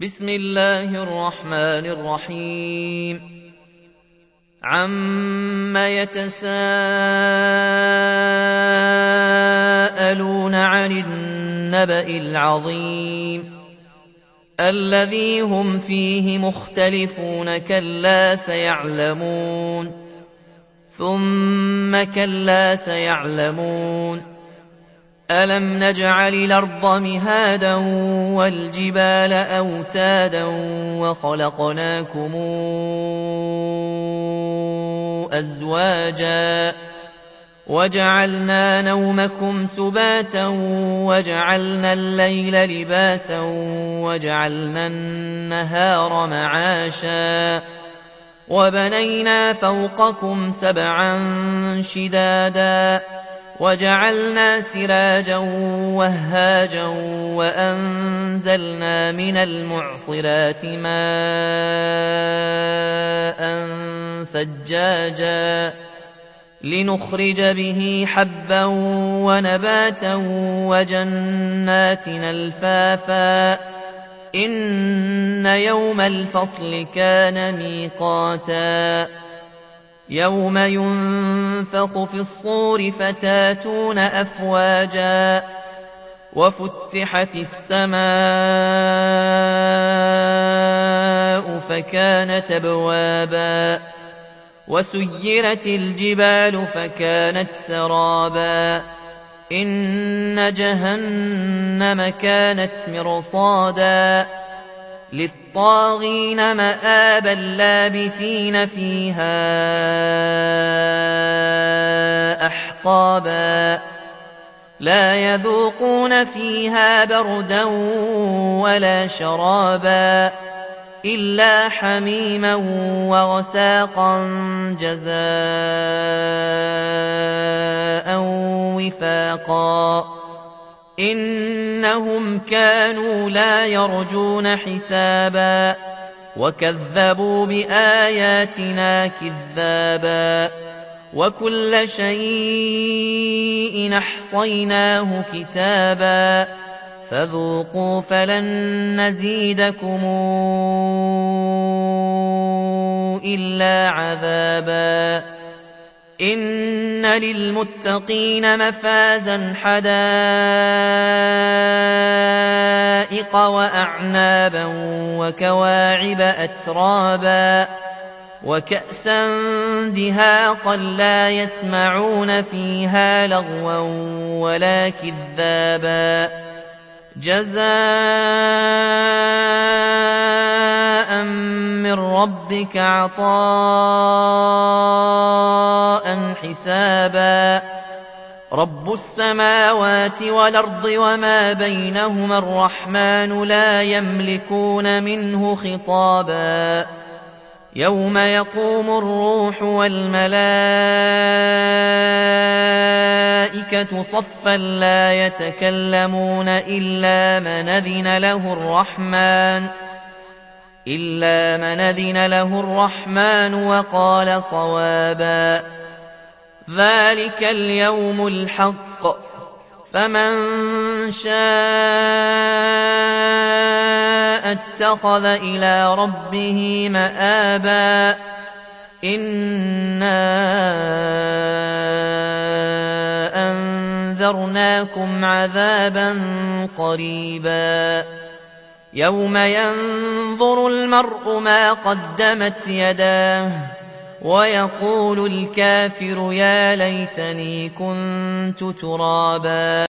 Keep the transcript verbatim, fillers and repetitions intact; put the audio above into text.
بسم الله الرحمن الرحيم عم يتساءلون عن النبأ العظيم الذي هم فيه مختلفون كلا سيعلمون ثم كلا سيعلمون ألم نجعل الأرض مهادا والجبال أوتادا وخلقناكم أزواجا وجعلنا نومكم سباتا وجعلنا الليل لباسا وجعلنا النهار معاشا وبنينا فوقكم سبعا شدادا وجعلنا سراجا وهاجا وأنزلنا من المعصرات ماء ثجاجا لنخرج به حبا ونباتا وجنات ألفافا إن يوم الفصل كان ميقاتا يوم ينفخ في الصور فتاتون أفواجا وفتحت السماء فكانت أبوابا وسيرت الجبال فكانت سرابا إن جهنم كانت مرصادا للطاغين مآبا لابثين فيها أحقابا لا يذوقون فيها بردا ولا شرابا إلا حميما وغساقا جزاء وفاقا إنهم كانوا لا يرجون حسابا وكذبوا بآياتنا كذابا وكل شيء أحصيناه كتابا فذوقوا فلن نزيدكم إلا عذابا إن للمتقين مفازا حدائق وأعنابا وكواعب أترابا وكأسا دهاقا لا يسمعون فيها لغوا ولا كذابا جزاء من ربك عطاء حسابا رب السماوات والأرض وما بينهما الرحمن لا يملكون منه خطابا يوم يقوم الروح والملائكة صفا لا يتكلمون إلا من أذن له الرحمن إلا من أذن له الرحمن وقال صوابا ذلك اليوم الحق فمن شاء اتخذ إلى ربه مآبا إنا أنذرناكم عذابا قريبا يوم ينظر المرء ما قدمت يداه ويقول الكافر يا ليتني كنت ترابا